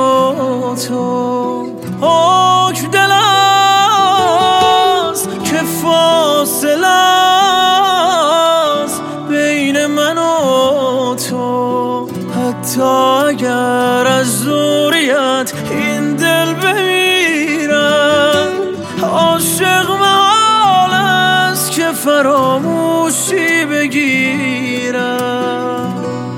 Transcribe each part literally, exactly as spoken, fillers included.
و تو. حکم دل است که فاصله است بین من و تو. حتی اگر از دوریت این دل بمیرم، عاشق محال است که فراموشی بگیرم.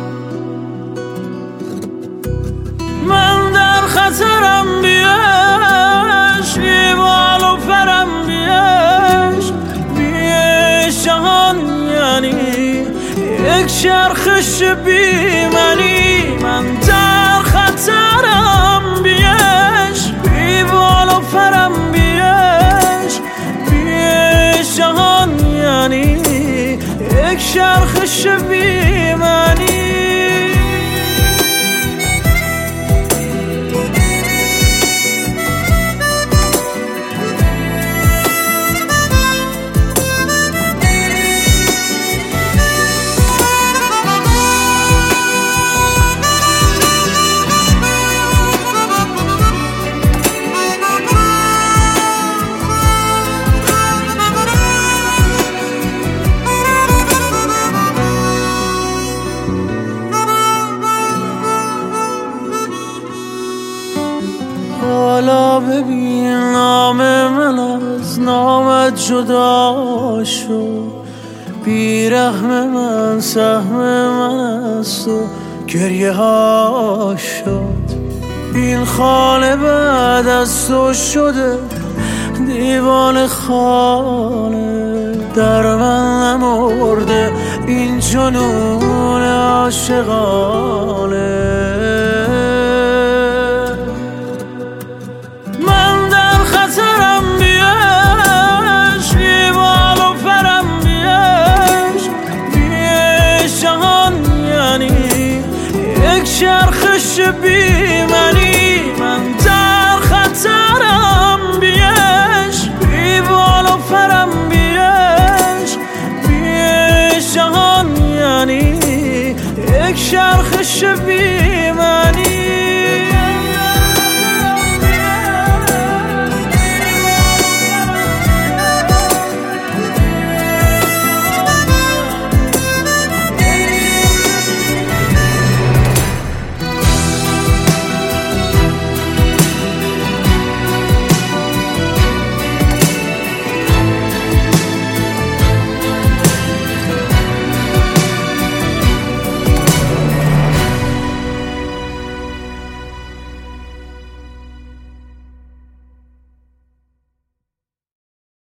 من در خطرم بیش، بی بال و پرم بیش، بیش جهان یعنی یک چرخش بی منی. من در خطرم بیش، بی بال و پرم بیش، بیش جهان یعنی یک چرخش بی منی. حالا ببین نام من از نامت جدا شد، بیرحم من سهم من از تو گریه ها شد. این خانه بعد از تو شده دیوان خانه، در من نمرده این جنون عاشقانه.